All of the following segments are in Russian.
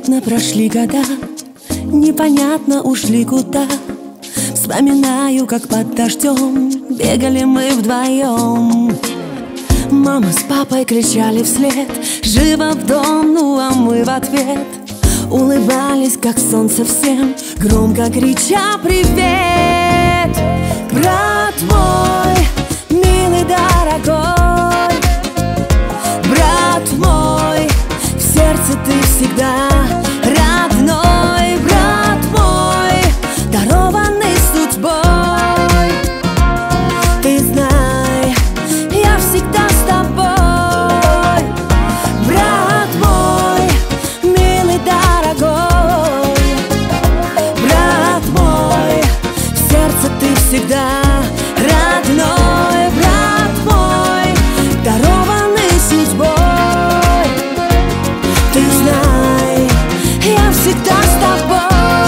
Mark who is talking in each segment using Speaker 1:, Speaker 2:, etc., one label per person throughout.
Speaker 1: Незаметно прошли года, непонятно ушли куда. Вспоминаю, как под дождем бегали мы вдвоем. Мама с папой кричали вслед: живо в дом, ну а мы в ответ улыбались, как солнце всем, громко крича привет. Брат мой, милый, дорогой, брат мой, в сердце ты всегда родной. Брат мой, дарованный судьбой, ты знай, я всегда с тобой. Брат мой, милый, дорогой, брат мой, в сердце ты всегда родной. Брат мой, дарованный судьбой, ты знай, я всегда с тобой.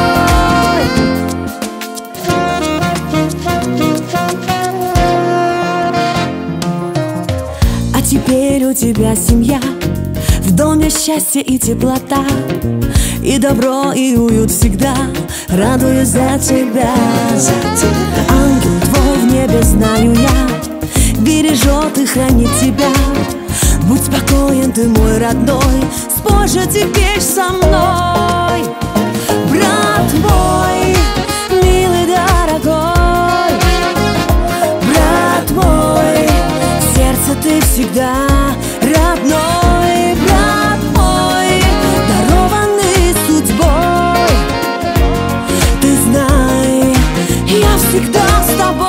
Speaker 1: А теперь у тебя семья, в доме счастье и теплота, и добро, и уют всегда. Радуюсь за тебя. Ангел твой в небе, знаю я, бережет и хранит тебя. Будь спокоен, ты мой родной, спой же теперь со мной. Брат мой, милый, дорогой, брат мой, в сердце ты всегда родной. Брат мой, дарованный судьбой, ты знай, я всегда с тобой.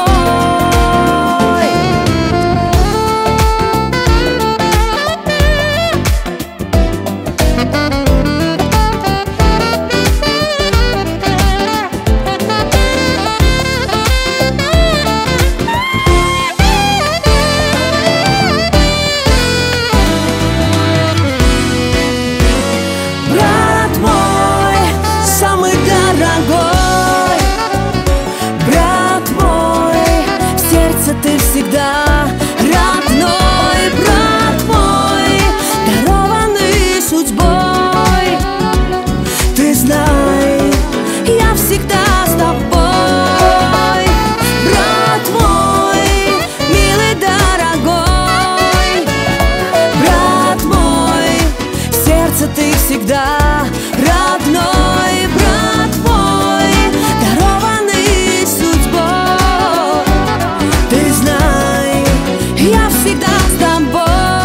Speaker 1: Ты всегда родной. Брат мой, дарованный судьбой, ты знай, я всегда с тобой. Брат мой, милый, дорогой, брат мой, в сердце ты всегда родной. Брат мой, дарованный судьбой, ты знай, я всегда с тобой.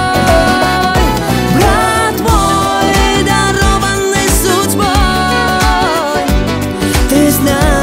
Speaker 1: Брат мой, дарованный судьбой, ты знай.